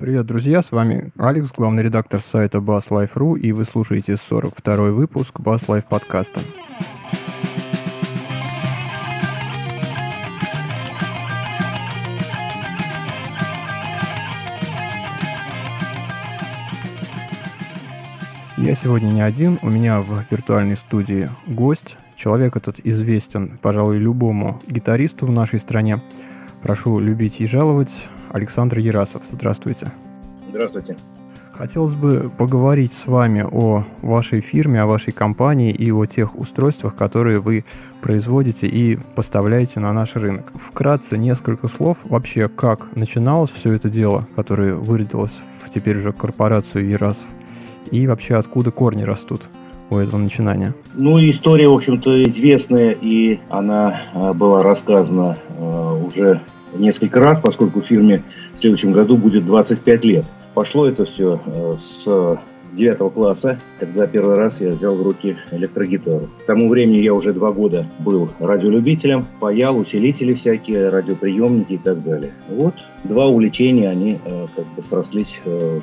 Привет, друзья, с вами Алекс, главный редактор сайта BassLife.ru, и вы слушаете 42-й выпуск BassLife подкаста. Я сегодня не один, у меня в виртуальной студии гость. Человек этот известен, пожалуй, любому гитаристу в нашей стране. Прошу любить и жаловать. Александр Ярасов. Здравствуйте. Здравствуйте. Хотелось бы поговорить с вами о вашей фирме, о вашей компании и о тех устройствах, которые вы производите и поставляете на наш рынок. Вкратце несколько слов вообще, как начиналось все это дело, которое выродилось в теперь уже корпорацию Ярасов, и вообще откуда корни растут у этого начинания. История, в общем-то, известная, и она была рассказана уже несколько раз, поскольку фирме в следующем году будет 25 лет. Пошло это все с 9 класса, когда первый раз я взял в руки электрогитару. К тому времени я уже 2 года был радиолюбителем, паял усилители всякие, радиоприемники и так далее. Вот 2 увлечения, они срослись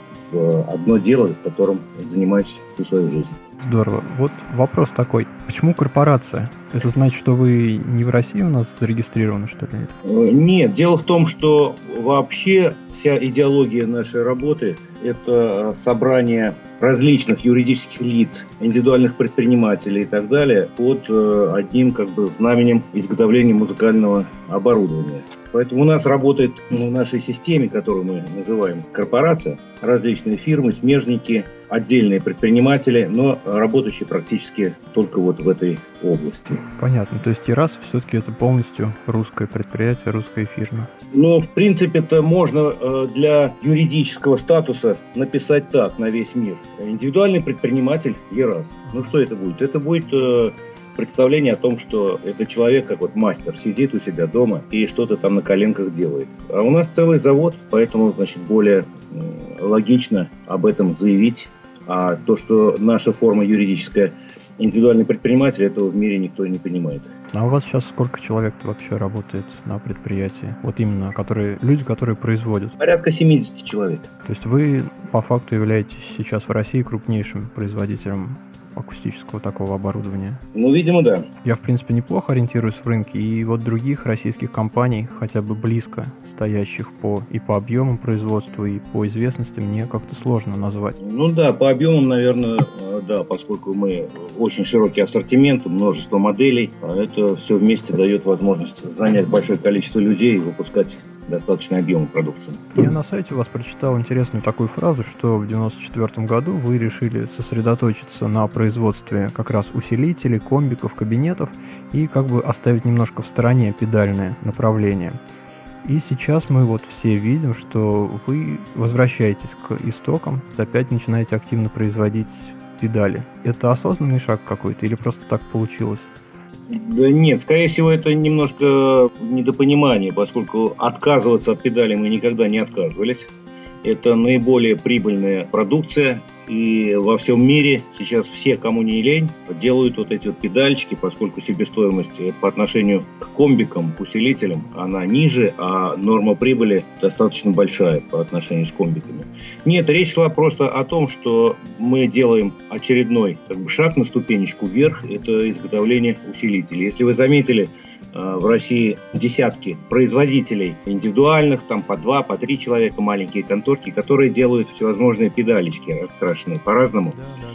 в одно дело, которым занимаюсь всю свою жизнь. Здорово. Вот вопрос такой. Почему корпорация? Это значит, что вы не в России у нас зарегистрированы, что ли? Нет, дело в том, что вообще вся идеология нашей работы – это собрание различных юридических лиц, индивидуальных предпринимателей и так далее под одним знаменем изготовления музыкального оборудования. Поэтому у нас работает в нашей системе, которую мы называем корпорация, различные фирмы, смежники, отдельные предприниматели, но работающие практически только вот в этой области. Понятно. То есть Ярасов все-таки это полностью русское предприятие, русская фирма. В принципе-то можно для юридического статуса написать так на весь мир. Индивидуальный предприниматель Ярасов. Что это будет? Это будет представление о том, что это человек, как мастер, сидит у себя дома и что-то там на коленках делает. А у нас целый завод, поэтому, более логично об этом заявить. А то, что наша форма юридическая индивидуальный предприниматель, этого в мире никто не понимает. А у вас сейчас сколько человек вообще работает на предприятии? Вот именно, люди, которые производят? Порядка 70 человек. То есть вы по факту являетесь сейчас в России крупнейшим производителем акустического такого оборудования? Видимо, да. Я, в принципе, неплохо ориентируюсь в рынке, и вот других российских компаний, хотя бы близко стоящих по объемам производства и по известности, мне как-то сложно назвать. По объемам, наверное, да, поскольку мы очень широкий ассортимент, множество моделей, это все вместе дает возможность занять большое количество людей и выпускать достаточный объем продукции. Я на сайте у вас прочитал интересную такую фразу, что в 1994 году вы решили сосредоточиться на производстве как раз усилителей, комбиков, кабинетов и оставить немножко в стороне педальное направление. И сейчас мы все видим, что вы возвращаетесь к истокам, опять начинаете активно производить педали. Это осознанный шаг какой-то или просто так получилось? Да нет, скорее всего, это немножко недопонимание, поскольку отказываться от педали мы никогда не отказывались. Это наиболее прибыльная продукция, и во всем мире сейчас все, кому не лень, делают эти педальчики, поскольку себестоимость по отношению к комбикам, к усилителям, она ниже, а норма прибыли достаточно большая по отношению с комбиками. Нет, речь шла просто о том, что мы делаем очередной шаг на ступенечку вверх, это изготовление усилителей. Если вы заметили, в России десятки производителей индивидуальных, по 2, по 3 человека, маленькие конторки, которые делают всевозможные педалечки, раскрашенные по-разному.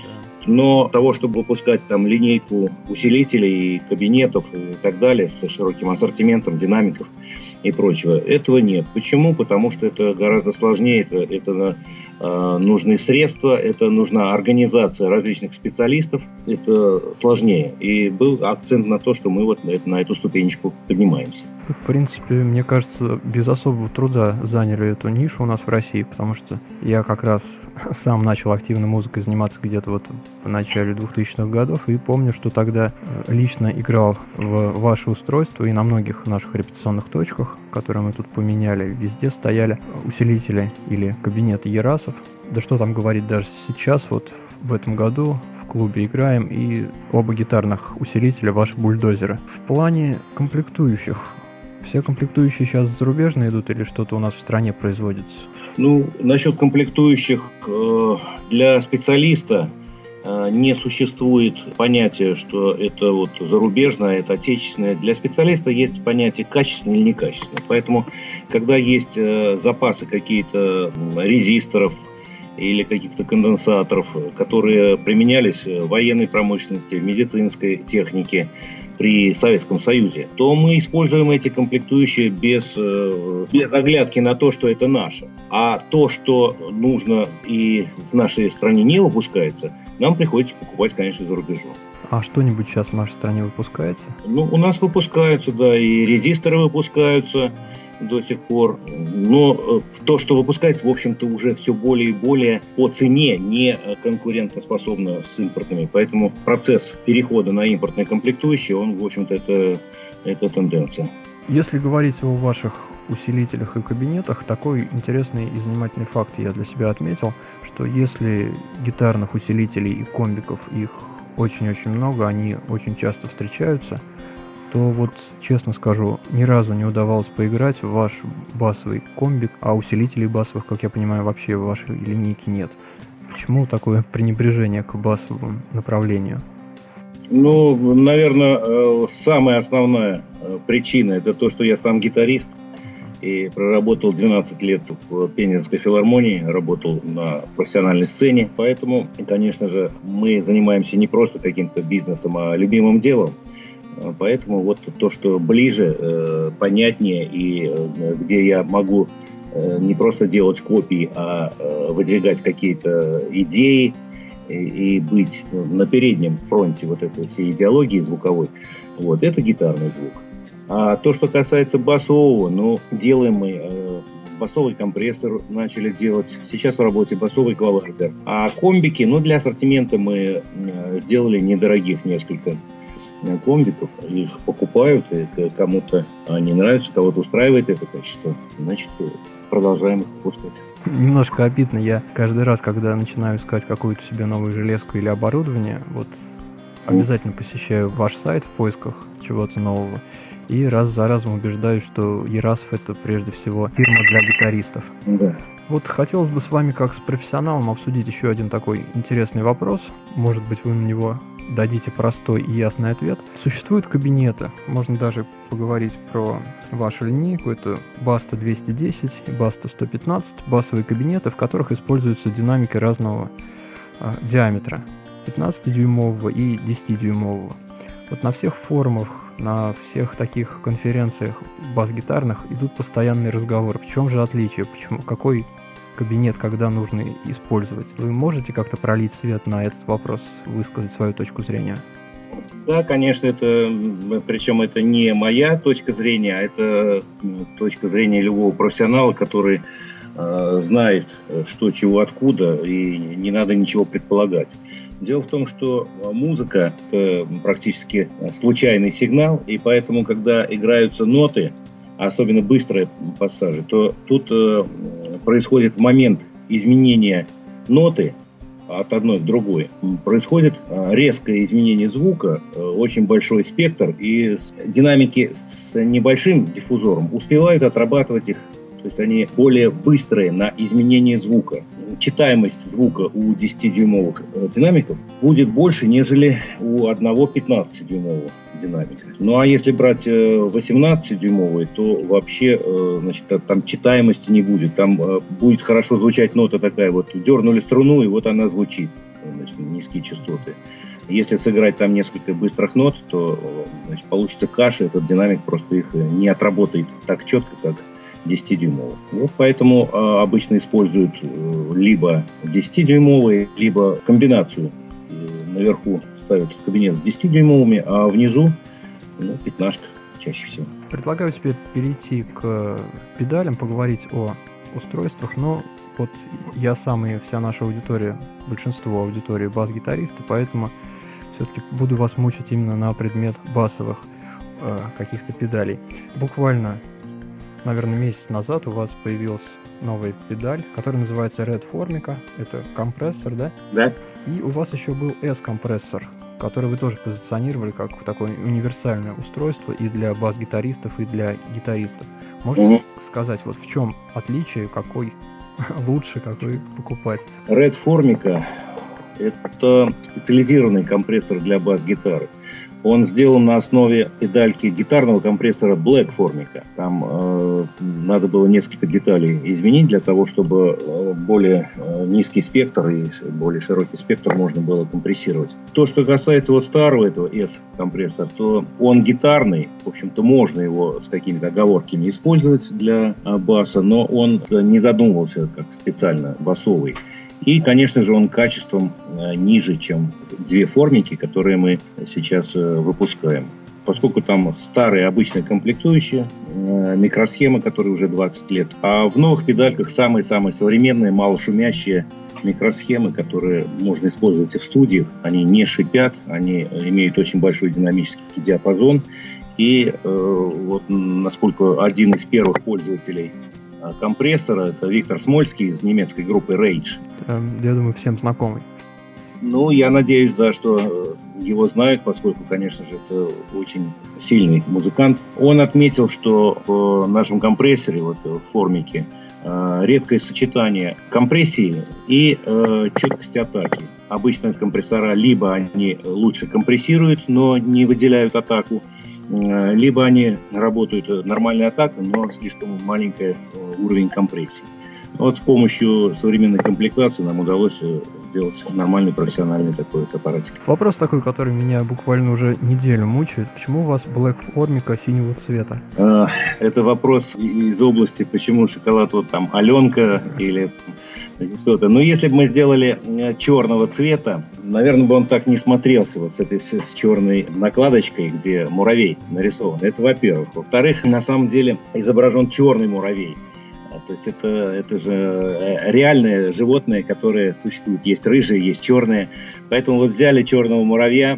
Но того, чтобы выпускать линейку усилителей, кабинетов и так далее с широким ассортиментом динамиков и прочего, этого нет. Почему? Потому что это гораздо сложнее, это нужны средства, это нужна организация различных специалистов, это сложнее. И был акцент на то, что мы на эту ступенечку поднимаемся. В принципе, мне кажется, без особого труда заняли эту нишу у нас в России, потому что я как раз сам начал активно музыкой заниматься где-то в начале 2000-х годов, и помню, что тогда лично играл в ваше устройство, и на многих наших репетиционных точках, которые мы тут поменяли, везде стояли усилители или кабинеты Ярасов. Да что там говорить, даже сейчас, в этом году в клубе играем, и оба гитарных усилителя ваши бульдозеры. В плане комплектующих, все комплектующие сейчас зарубежные идут или что-то у нас в стране производится? Ну, насчет комплектующих, для специалиста не существует понятия, что это вот зарубежное, это отечественное. Для специалиста есть понятие качественное или некачественное. Поэтому, когда есть запасы какие-то резисторов или каких-то конденсаторов, которые применялись в военной промышленности, в медицинской технике при Советском Союзе, то мы используем эти комплектующие без оглядки на то, что это наше. А то, что нужно и в нашей стране не выпускается, нам приходится покупать, конечно, за рубежом. А что-нибудь сейчас в нашей стране выпускается? Ну, у нас выпускаются, да, и резисторы выпускаются до сих пор. Но то, что выпускается, в общем-то, уже все более и более по цене не конкурентоспособно с импортными. Поэтому процесс перехода на импортные комплектующие, он, в общем-то, это тенденция. Если говорить о ваших усилителях и кабинетах, такой интересный и занимательный факт я для себя отметил, что если гитарных усилителей и комбиков, их очень-очень много, они очень часто встречаются, то вот, честно скажу, ни разу не удавалось поиграть в ваш басовый комбик, а усилителей басовых, как я понимаю, вообще в вашей линейке нет. Почему такое пренебрежение к басовому направлению? Ну, наверное, самая основная причина – это то, что я сам гитарист и проработал 12 лет в Пензенской филармонии, работал на профессиональной сцене. Поэтому, конечно же, мы занимаемся не просто каким-то бизнесом, а любимым делом. Поэтому вот то, что ближе, понятнее и где я могу не просто делать копии, а выдвигать какие-то идеи и быть на переднем фронте вот этой всей идеологии звуковой, вот это гитарный звук. А то, что касается басового, ну, делаем мы басовый компрессор начали делать. Сейчас в работе басовый эквалайзер. А комбики, ну, для ассортимента мы сделали недорогих несколько комбиков. Их покупают, и кому-то они нравятся, кого-то устраивает это качество. Значит, продолжаем их выпускать. Немножко обидно. Я каждый раз, когда начинаю искать какую-то себе новую железку или оборудование, вот обязательно посещаю ваш сайт в поисках чего-то нового. И раз за разом убеждаюсь, что Ерасов — это прежде всего фирма для гитаристов. Да. Вот хотелось бы с вами, как с профессионалом, обсудить еще один такой интересный вопрос. Может быть, вы на него дадите простой и ясный ответ. Существуют кабинеты, можно даже поговорить про вашу линейку. Это Basta 210 и Basta 115, басовые кабинеты, в которых используются динамики разного диаметра, 15-дюймового и 10-дюймового. Вот на всех форумах, на всех таких конференциях бас-гитарных идут постоянные разговоры. В чем же отличие? Почему? Какой кабинет, когда нужно использовать? Вы можете как-то пролить свет на этот вопрос, высказать свою точку зрения? Да, конечно, причем это не моя точка зрения, а это точка зрения любого профессионала, который знает, что, чего, откуда, и не надо ничего предполагать. Дело в том, что музыка – это практически случайный сигнал, и поэтому, когда играются ноты, особенно быстрые пассажи, то тут происходит момент изменения ноты от одной к другой. Происходит резкое изменение звука, очень большой спектр, и динамики с небольшим диффузором успевают отрабатывать их. То есть они более быстрые на изменение звука. Читаемость звука у 10-дюймовых динамиков будет больше, нежели у одного 15-дюймового динамика. Ну а если брать 18-дюймовый, то вообще значит, там читаемости не будет. Там будет хорошо звучать нота такая, вот дернули струну, и вот она звучит, значит, низкие частоты. Если сыграть там несколько быстрых нот, то значит, получится каша, этот динамик просто их не отработает так четко, как 10-дюймовых. Вот поэтому обычно используют либо 10-дюймовые, либо комбинацию. Наверху ставят кабинет с 10-дюймовыми, а внизу 15 чаще всего. Предлагаю теперь перейти к педалям, поговорить о устройствах, но вот я сам и вся наша аудитория, большинство аудитории бас-гитаристы, поэтому все-таки буду вас мучить именно на предмет басовых каких-то педалей. Буквально, наверное, месяц назад у вас появилась новая педаль, которая называется Red Formica. Это компрессор, да? Да. И у вас еще был S-компрессор, который вы тоже позиционировали как такое универсальное устройство и для бас-гитаристов, и для гитаристов. Можете сказать, вот в чем отличие, какой лучше, какой покупать? Red Formica – это специализированный компрессор для бас-гитары. Он сделан на основе педальки гитарного компрессора Black Formica. Там надо было несколько деталей изменить для того, чтобы более низкий спектр и более широкий спектр можно было компрессировать. То, что касается вот старого этого S-компрессора, то он гитарный. В общем-то, можно его с какими-то оговорками использовать для баса, но он не задумывался как специально басовый. И, конечно же, он качеством ниже, чем две формики, которые мы сейчас выпускаем. Поскольку там старые обычные комплектующие, микросхемы, которые уже 20 лет, а в новых педальках самые-самые современные, малошумящие микросхемы, которые можно использовать и в студиях. Они не шипят, они имеют очень большой динамический диапазон. И вот насколько один из первых пользователей компрессора, это Виктор Смольский из немецкой группы Rage. Я думаю, всем знакомый. Ну, я надеюсь, да, что его знают, поскольку, конечно же, это очень сильный музыкант. Он отметил, что в нашем компрессоре, вот в формике, редкое сочетание компрессии и четкости атаки. Обычно компрессора либо они лучше компрессируют, но не выделяют атаку, либо они работают нормальной атакой, но слишком маленький уровень компрессии. Вот с помощью современной комплектации нам удалось сделать нормальный профессиональный такой аппаратик. Вопрос такой, который меня буквально уже неделю мучает. Почему у вас Black Formica синего цвета? Это вопрос из области, почему шоколад вот там Аленка или что-то. Но если бы мы сделали черного цвета, наверное, бы он так не смотрелся вот с этой с черной накладочкой, где муравей нарисован. Это во-первых. Во-вторых, на самом деле изображен черный муравей. То есть это же реальное животное, которое существует. Есть рыжие, есть черные. Поэтому вот взяли черного муравья,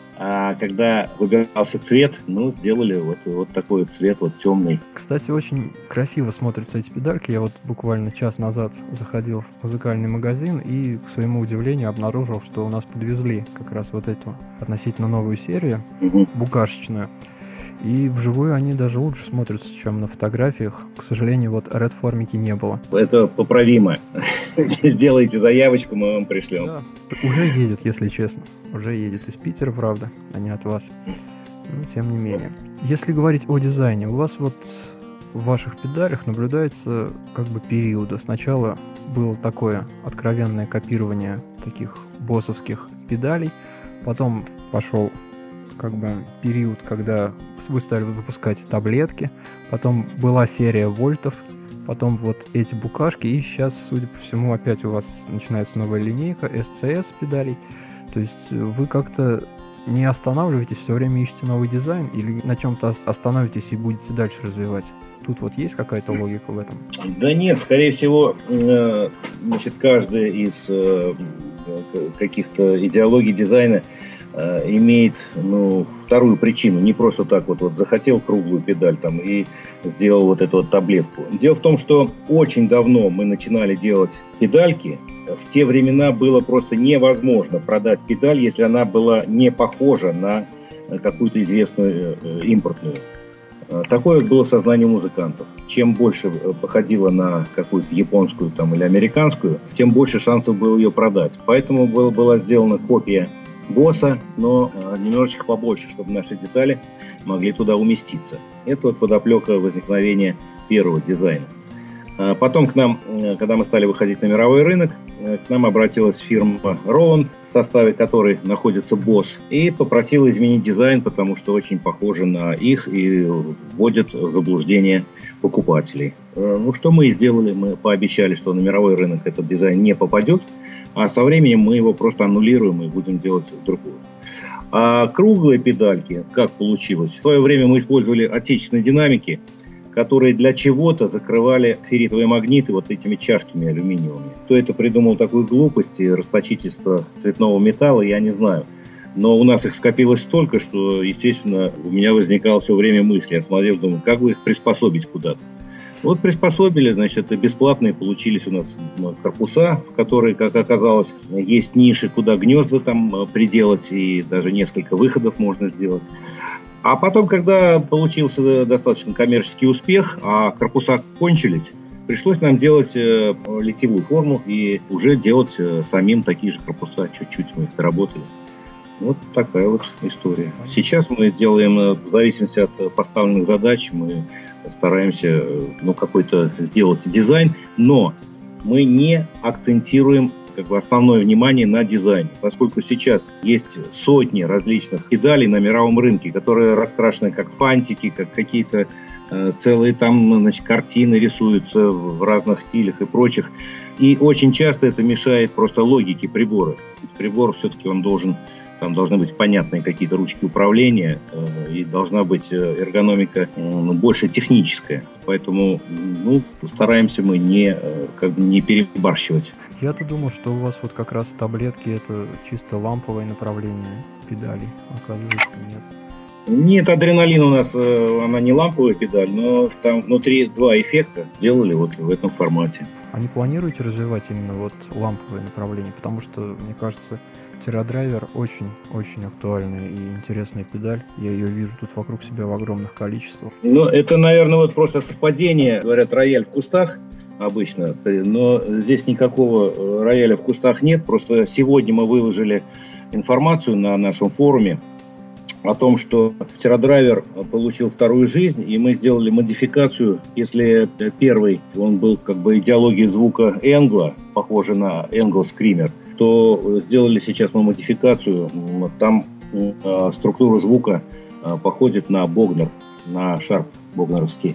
а когда выбирался цвет, сделали вот такой вот цвет, вот темный. Кстати, очень красиво смотрятся эти педальки. Я вот буквально час назад заходил в музыкальный магазин и, к своему удивлению, обнаружил, что у нас подвезли как раз вот эту относительно новую серию, букашечную. И вживую они даже лучше смотрятся, чем на фотографиях. К сожалению, вот Red Formica не было. Это поправимо. Сделайте заявочку, мы вам пришлем. Да. Уже едет, если честно. Уже едет из Питера, правда, а не от вас. Но тем не менее. Если говорить о дизайне, у вас вот в ваших педалях наблюдается как бы периоды. Сначала было такое откровенное копирование таких боссовских педалей. Потом пошел как бы период, когда вы стали выпускать таблетки, потом была серия вольтов, потом вот эти букашки, и сейчас, судя по всему, опять у вас начинается новая линейка SCS педалей. То есть вы как-то не останавливаетесь, все время ищете новый дизайн или на чем-то остановитесь и будете дальше развивать? Тут вот есть какая-то логика в этом? Да нет, скорее всего, каждая из каких-то идеологий дизайна имеет вторую причину. Не просто так вот захотел круглую педаль там и сделал вот эту вот таблетку. Дело в том, что очень давно мы начинали делать педальки. В те времена было просто невозможно продать педаль, если она была не похожа на какую-то известную импортную. Такое было сознание музыкантов. Чем больше походила на какую-то японскую там, или американскую, тем больше шансов было ее продать. Поэтому была сделана копия босса, но немножечко побольше, чтобы наши детали могли туда уместиться. Это вот подоплека возникновения первого дизайна. Потом к нам, когда мы стали выходить на мировой рынок, к нам обратилась фирма Roland, в составе которой находится босс, и попросила изменить дизайн, потому что очень похоже на их и вводит в заблуждение покупателей. Что мы и сделали, мы пообещали, что на мировой рынок этот дизайн не попадет, а со временем мы его просто аннулируем и будем делать другую. А круглые педальки, как получилось? В свое время мы использовали отечественные динамики, которые для чего-то закрывали ферритовые магниты вот этими чашками алюминиевыми. Кто это придумал такую глупость и расточительство цветного металла, я не знаю. Но у нас их скопилось столько, что, естественно, у меня возникало все время мысли. Я смотрел, думаю, как бы их приспособить куда-то. Вот приспособили, значит, бесплатные получились у нас корпуса, в которые, как оказалось, есть ниши, куда гнезда там приделать, и даже несколько выходов можно сделать. А потом, когда получился достаточно коммерческий успех, а корпуса кончились, Пришлось нам делать литьевую форму и уже делать самим такие же корпуса. Чуть-чуть мы их доработали. Вот такая вот история. Сейчас мы делаем, в зависимости от поставленных задач, мы стараемся какой-то сделать дизайн, но мы не акцентируем основное внимание на дизайне, поскольку сейчас есть сотни различных педалей на мировом рынке, которые раскрашены как фантики, как какие-то целые там, картины рисуются в разных стилях и прочих. И очень часто это мешает просто логике прибора. Прибор все-таки там должны быть понятные какие-то ручки управления, и должна быть эргономика больше техническая. Поэтому стараемся мы не перебарщивать. Я-то думал, что у вас вот как раз таблетки это чисто ламповое направление педалей. Оказывается, нет. Нет, адреналин у нас, она не ламповая педаль, но там внутри два эффекта сделали вот в этом формате. А не планируете развивать именно вот ламповое направление? Потому что, мне кажется, Teradraver очень актуальная и интересная педаль. Я ее вижу тут вокруг себя в огромных количествах. Это, наверное, вот просто совпадение. Говорят, рояль в кустах обычно, но здесь никакого рояля в кустах нет. Просто сегодня мы выложили информацию на нашем форуме о том, что Teradraver получил вторую жизнь, и мы сделали модификацию. Если первый, он был идеологией звука Engl, похожий на Engl Screamer, то сделали сейчас мы модификацию. Там структура звука походит на Богнер, на шарп богнеровский.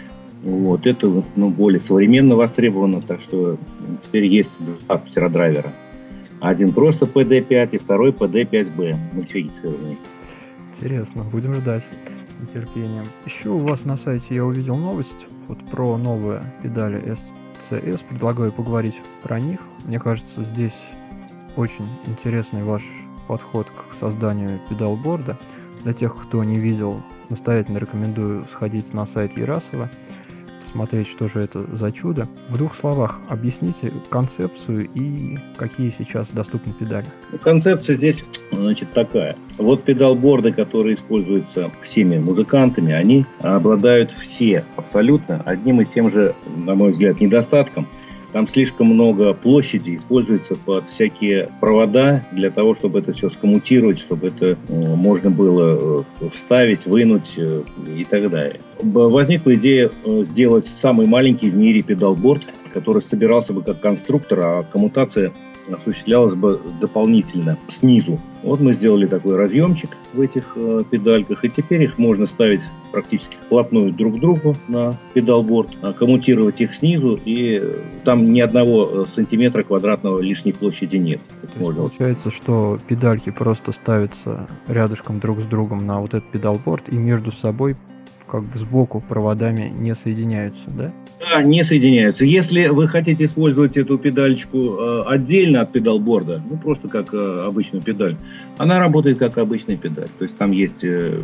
Вот это более современно востребовано, так что теперь есть два Teradraver. Один просто PD5 и второй PD5B, модифицированный. Интересно, будем ждать с нетерпением. Еще у вас на сайте я увидел новость про новые педали SCS. Предлагаю поговорить про них. Мне кажется, здесь очень интересный ваш подход к созданию педалборда. Для тех, кто не видел, настоятельно рекомендую сходить на сайт Ерасова, посмотреть, что же это за чудо. В двух словах объясните концепцию и какие сейчас доступны педали. Концепция здесь, такая. Вот педалборды, которые используются всеми музыкантами, они обладают все абсолютно одним и тем же, на мой взгляд, недостатком. Там слишком много площади используется под всякие провода для того, чтобы это все скоммутировать, чтобы это можно было вставить, вынуть и так далее. Возникла идея сделать самый маленький в мире педалборд, который собирался бы как конструктор, а коммутация осуществлялась бы дополнительно снизу. Вот мы сделали такой разъемчик в этих педальках, и теперь их можно ставить практически вплотную друг к другу на педалборд, коммутировать их снизу, и там ни одного сантиметра квадратного лишней площади нет. То есть получается, что педальки просто ставятся рядышком друг с другом на вот этот педалборд, и между собой сбоку проводами не соединяются, да? Да, не соединяются. Если вы хотите использовать эту педалечку отдельно от педалборда, просто как обычную педаль, она работает как обычная педаль. То есть там есть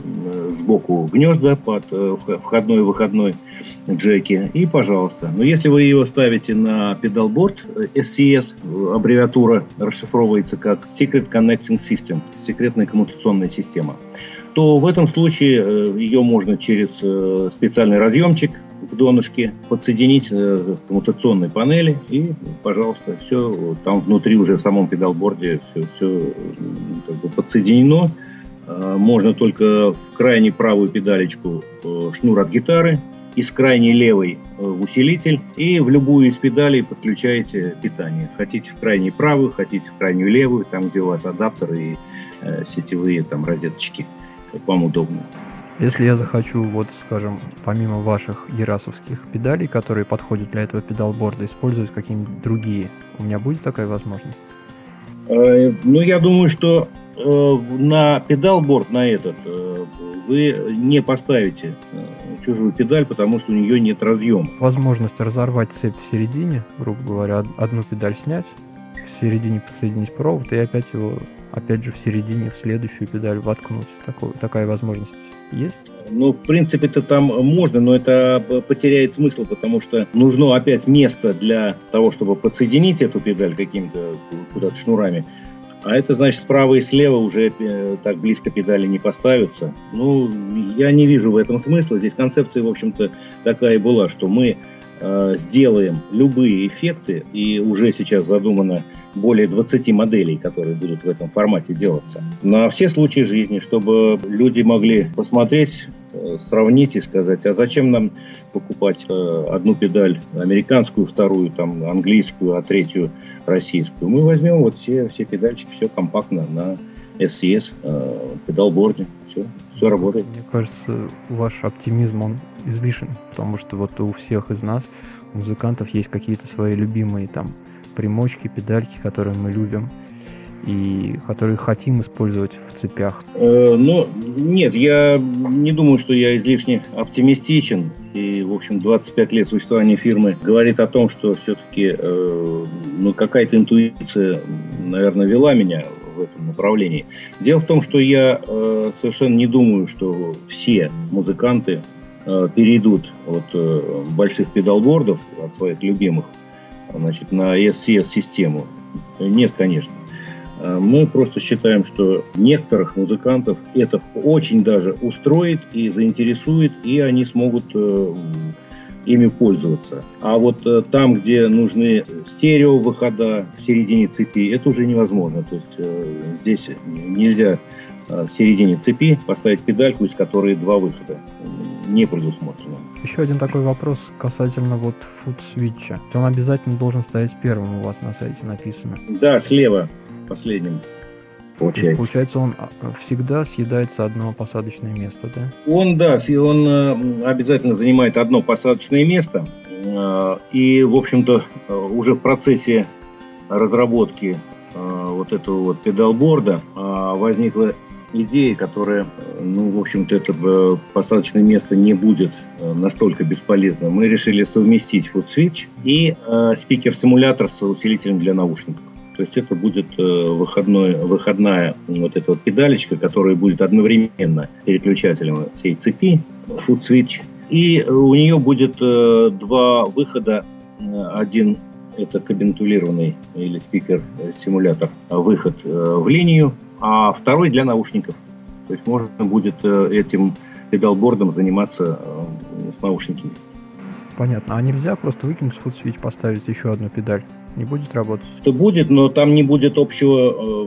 сбоку гнезда под входной и выходной джеки, и пожалуйста. Но если вы ее ставите на педалборд, SCS, аббревиатура расшифровывается как Secret Connecting System, секретная коммутационная система, то в этом случае ее можно через специальный разъемчик в донышке подсоединить к коммутационной панели, и, пожалуйста, все там внутри уже в самом педалборде все подсоединено. Можно только в крайне правую педалечку шнур от гитары, из крайней левой усилитель, и в любую из педалей подключаете питание. Хотите в крайней правую, хотите в крайнюю левую, там, где у вас адаптеры и сетевые розеточки, как вам удобно. Если я захочу, скажем, помимо ваших ерасовских педалей, которые подходят для этого педалборда, использовать какие-нибудь другие, у меня будет такая возможность? Я думаю, что на педалборд, на этот, вы не поставите чужую педаль, потому что у нее нет разъема. Возможность разорвать цепь в середине, грубо говоря, одну педаль снять, в середине подсоединить провод и опять же в середине в следующую педаль воткнуть. Такая возможность есть? В принципе, это там можно, но это потеряет смысл, потому что нужно опять место для того, чтобы подсоединить эту педаль какими-то куда-то шнурами. А это значит, справа и слева уже так близко педали не поставятся. Я не вижу в этом смысла. Здесь концепция, в общем-то, такая и была, что мы сделаем любые эффекты, и уже сейчас задумано более 20 моделей, которые будут в этом формате делаться, на все случаи жизни, чтобы люди могли посмотреть, сравнить и сказать, а зачем нам покупать одну педаль американскую, вторую там английскую, а третью российскую. Мы возьмем вот все педальчики, все компактно на SCS, педалборде, все работает. Мне кажется, ваш оптимизм, он излишен, потому что вот у всех из нас, у музыкантов, есть какие-то свои любимые там примочки, педальки, которые мы любим и которые хотим использовать в цепях. Нет, я не думаю, что я излишне оптимистичен. И, в общем, 25 лет существования фирмы говорит о том, что все-таки какая-то интуиция, наверное, вела меня в этом направлении. Дело в том, что я совершенно не думаю, что все музыканты перейдут от больших педалбордов, от своих любимых, на SCS-систему. Нет, конечно. Мы просто считаем, что некоторых музыкантов это очень даже устроит и заинтересует, и они смогут ими пользоваться. А вот там, где нужны стереовыхода в середине цепи, это уже невозможно. То есть здесь нельзя в середине цепи поставить педальку, из которой два выхода. Не предусмотрено. Еще один такой вопрос касательно вот фут-свитча. Он обязательно должен стоять первым, у вас на сайте написано. Да, слева. Последним. Получается, он всегда съедается одно посадочное место, да? Он обязательно занимает одно посадочное место. И, в общем-то, уже в процессе разработки вот этого вот педалборда возникла идея, которая, в общем-то, это посадочное место не будет настолько бесполезно. Мы решили совместить фут-свитч и спикер-симулятор с усилителем для наушников. То есть это будет выходная вот эта вот педалечка, которая будет одновременно переключателем всей цепи, фут-свитч. И у нее будет два выхода. Один – это кабинетулированный или спикер-симулятор, выход в линию, а второй для наушников. То есть можно будет этим педалбордом заниматься с наушниками. Понятно. А нельзя просто выкинуть фут-свитч, поставить еще одну педаль? Не будет работать? Это будет, но там не будет общего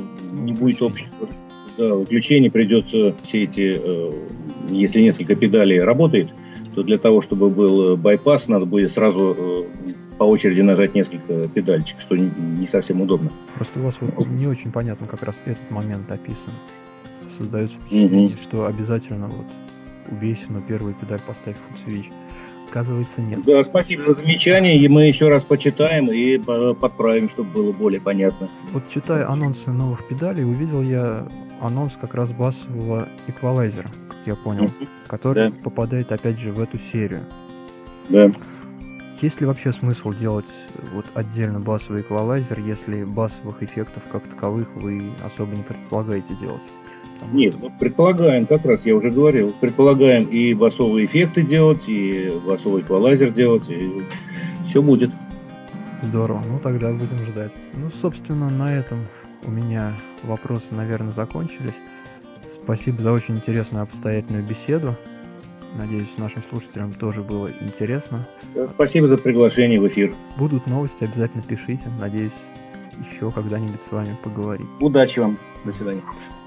выключения. Придется все эти, если несколько педалей работает, то для того, чтобы был байпас, надо будет сразу по очереди нажать несколько педальчик, что не совсем удобно. Просто у вас вот не очень понятно как раз этот момент описан. Создается впечатление, что обязательно вот у Бейсина первую педаль поставить фут-свитч. Оказывается, нет. Да, спасибо за замечание, и мы еще раз почитаем и подправим, чтобы было более понятно. Вот читая анонсы новых педалей, увидел я анонс как раз басового эквалайзера, как я понял, который попадает опять же в эту серию. Да. Есть ли вообще смысл делать вот отдельно басовый эквалайзер, если басовых эффектов как таковых вы особо не предполагаете делать? Нет, мы предполагаем, как раз я уже говорил, предполагаем и басовые эффекты делать, и басовый эквалайзер делать, и все будет. Здорово, тогда будем ждать. Собственно, на этом у меня вопросы, наверное, закончились. Спасибо за очень интересную обстоятельную беседу. Надеюсь, нашим слушателям тоже было интересно. Спасибо за приглашение в эфир. Будут новости, обязательно пишите. Надеюсь, еще когда-нибудь с вами поговорить. Удачи вам. До свидания.